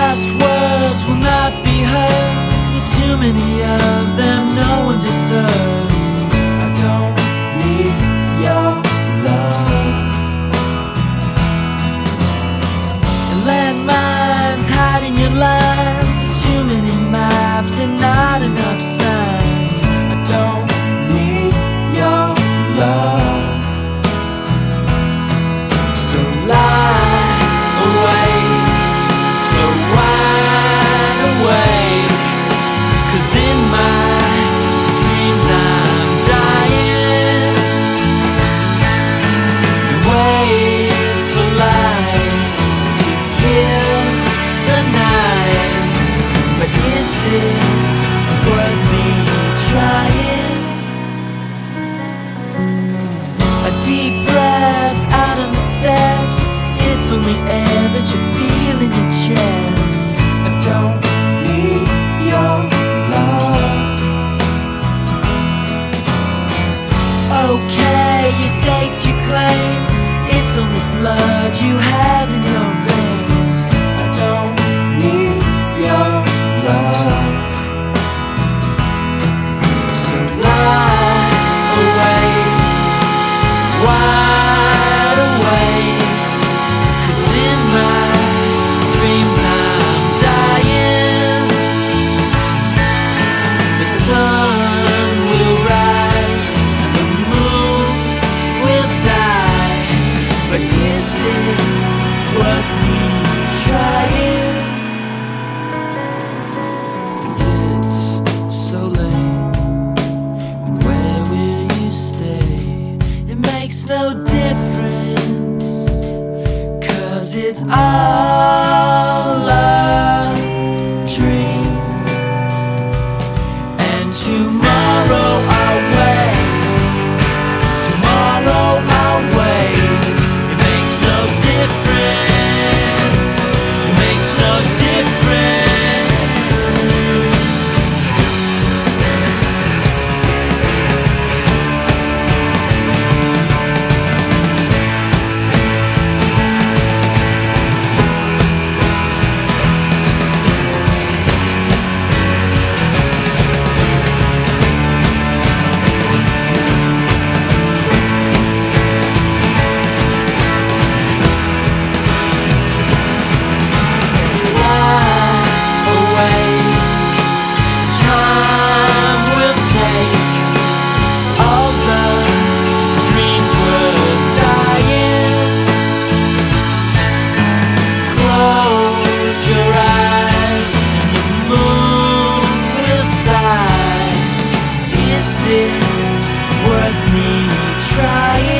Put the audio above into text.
last words will not be heard, but too many of them no one deserves. I don't need your love. And landmines hiding your lines, too many maps and not enough signs. I don't need your love. So lie awake, so wide awake, 'cause in my dreams I'm dying. You wait for light to kill the night, but is it worth me trying? A deep breath out on the steps, it's only air that you feel in your chest. I don't need your love. Okay, you staked your claim, it's only blood you have in your veins. I don't need your love. So lie awake, wide awake, 'cause in my dreams I'm dying. The sun will rise and the moon will die, but is it worth me trying? And it's so late, and where will you stay? It makes no difference, 'cause it's all a dream. And tomorrow I'll wake, tomorrow I'll wake. It makes no difference, it makes no difference. Is it worth me trying?